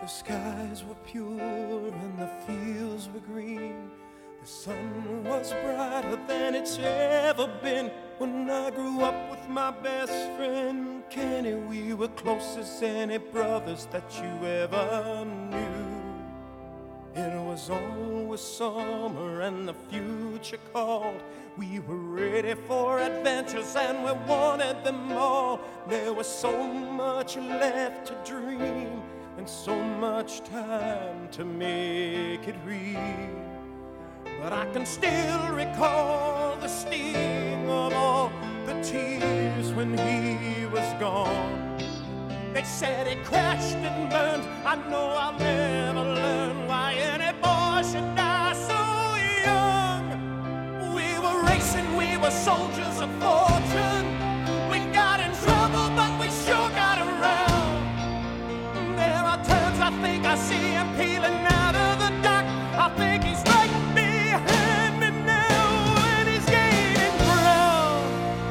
The skies were pure and the fields were green. The sun was brighter than it's ever been. When I grew up with my best friend Kenny, we were close as any brothers that you ever knew. It was always summer and the future called. We were ready for adventures and we wanted them all. There was so much left to dream and so much time to make it real. But I can still recall the sting of all the tears when he was gone. They said he crashed and burned. I know I'll never learn why any boy should die so young. We were racing, we were soldiers of fortune. We got in trouble, but we sure got around. There are times I think I see him peeling out of the dock. I think he's right behind me now, and he's gaining ground.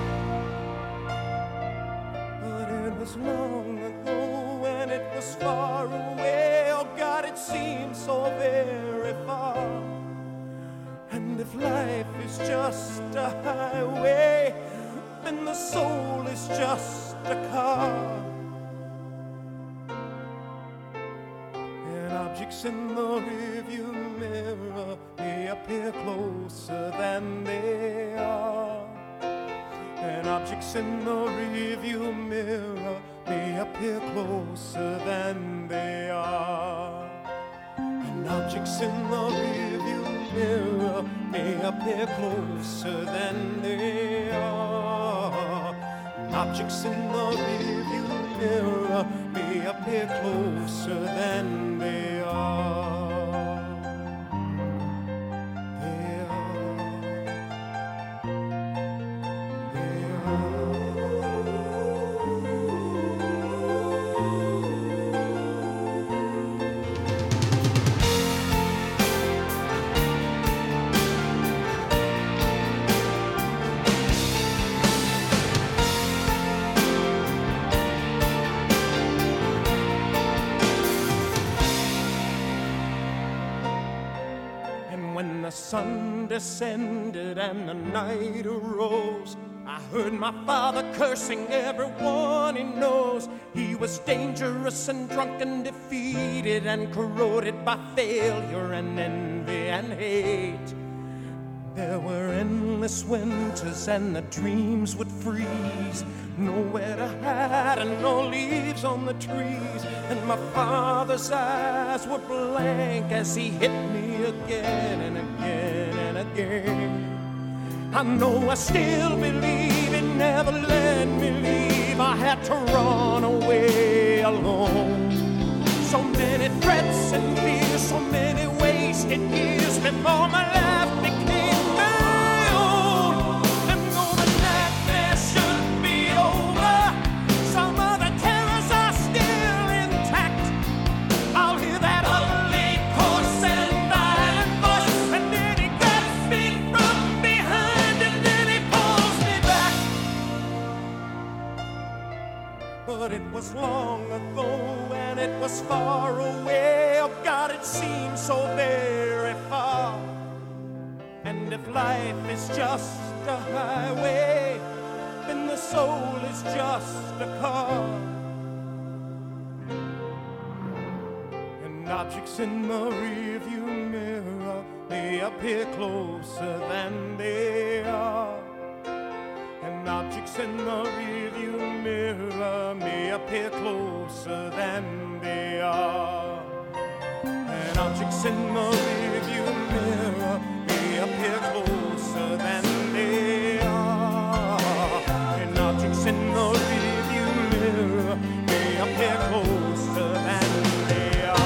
But it was long ago, and it was far away. Oh God, it seems so very far. And if life is just a highway, then the soul is just a car. Objects in the rearview mirror may appear closer than they are. And objects in the rearview mirror may appear closer than they are. And objects in the rearview mirror may appear closer than they are. And objects in the rearview mirror may appear closer than they are. The sun descended and the night arose. I heard my father cursing everyone he knows. He was dangerous and drunk and defeated and corroded by failure and envy and hate. There were endless winters and the dreams would freeze. Nowhere to hide and no leaves on the trees. And my father's eyes were blank as he hit me again and again and again. I know I still believe it never let me leave. I had to run away alone. So many threats and fears, so many wasted years before my life became my own. And though the nightmare should be over, some of the terrors are still intact. I'll hear that ugly, coarse and violent voice, and then he grabs me from behind, and then he pulls me back. But it was long ago, and it was far away. Oh God, it seems so very far. And if life is just a highway, then the soul is just a car. And objects in the rearview mirror may appear closer than they are. And objects in the rearview mirror may appear closer than they are. And objects in the rearview mirror may appear closer than they are. And objects in the rearview mirror may appear closer than they are.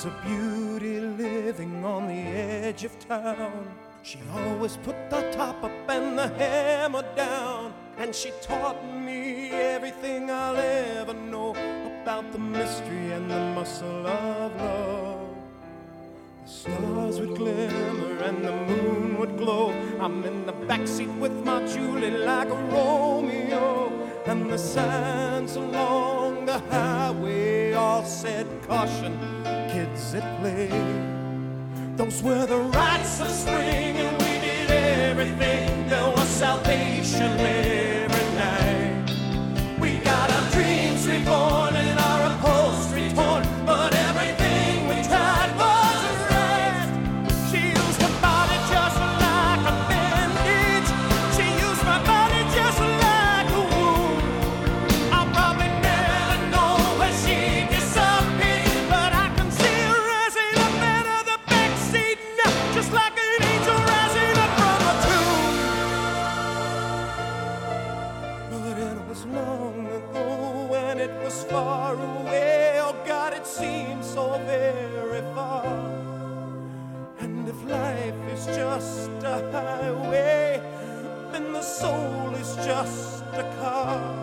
was a beauty living on the edge of town. She always put the top up and the hammer down, and she taught me everything I'll ever know about the mystery and the muscle of love. The stars would glimmer and the moon would glow. I'm in the backseat with my Julie like a Romeo, and the signs along the highway all said caution, kids at play. Those were the rites of spring, and we did everything. There was salvation every night. We got our dreams reborn and our upholstery torn, but everything we tried was right. She used her body just like a bandage. She used my body just like a wound. I'll probably never know where she disappeared, but I can see her rising up out of the backseat now, just like an angel rising up from a tomb. But it was long ago and it was far away. Oh God, it seems so very far. And if life is just a highway, then the soul is just a car.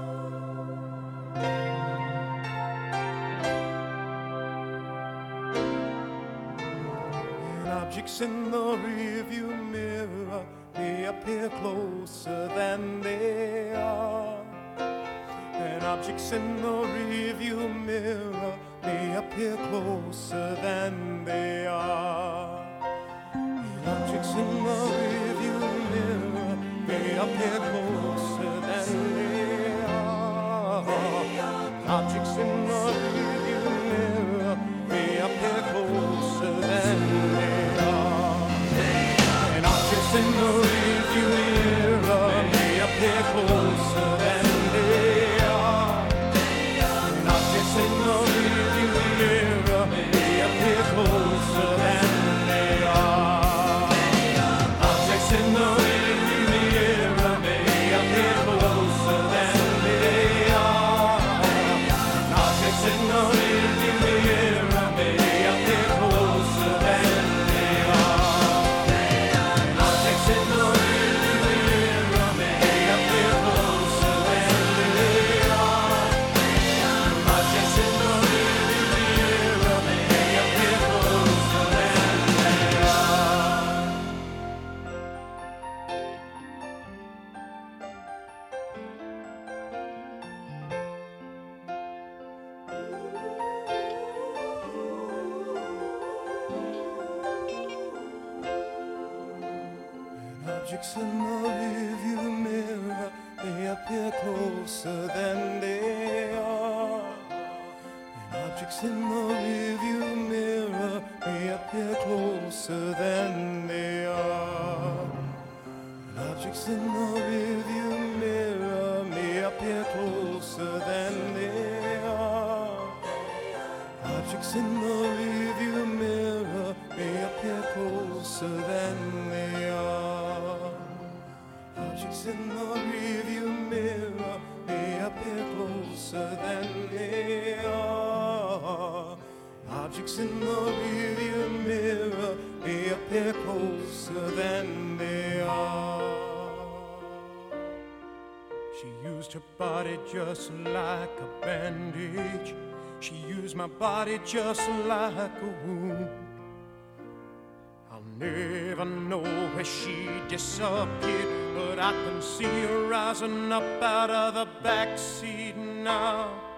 And objects in the rearview mirror, they appear closer than they are. And objects in the rearview mirror, they appear closer than they are. And objects in the rearview mirror, they appear closer than they are. Objects in the rearview mirror, they appear closer than they are. And objects in the rearview mirror, they appear closer than they are. And objects in the rearview mirror, they appear closer than they are. Objects in the rearview mirror, they appear closer than they are. Objects in the rearview mirror, they appear closer than they are. Objects in the rearview mirror, they appear closer than they are. Objects in the rearview mirror, they appear closer than they are. Objects in the rearview mirror, they appear closer than they are. And objects in the rearview mirror, they appear closer than they are. And objects in the rearview mirror may appear closer than they are. Objects in the rearview mirror may appear closer than they are. Objects in the rearview mirror may appear closer than they are. Objects in the rearview mirror may appear closer than they are. She used her body just like a bandage. She used my body just like a wound. I'll never know where she disappeared, but I can see her rising up out of the backseat now.